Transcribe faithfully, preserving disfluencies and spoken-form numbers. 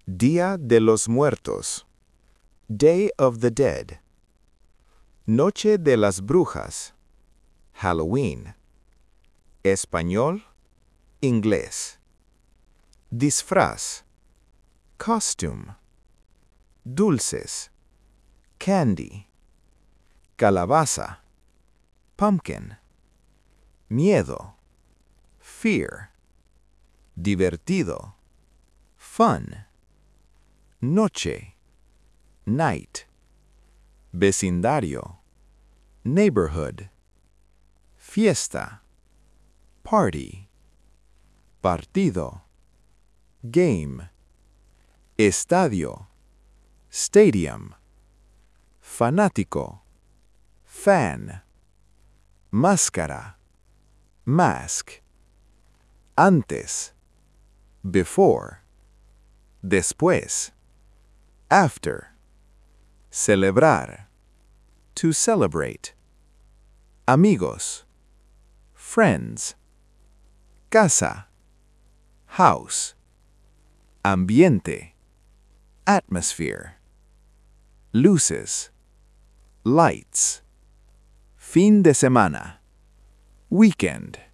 Día de los Muertos. Day of the Dead. Noche de las Brujas. Halloween. Español, inglés. Disfraz. Costume. Dulces. Candy. Calabaza. Pumpkin. Miedo. Fear. Divertido. Fun. Noche. Night. Vecindario. Neighborhood. Fiesta. Party. Partido. Game. Estadio. Stadium. Fanático. Fan. Máscara. Mask. Antes. Before. Después. After. Celebrar. To celebrate. Amigos. Friends. Casa. House. Ambiente. Atmosphere. Luces. Lights. Fin de semana. Weekend.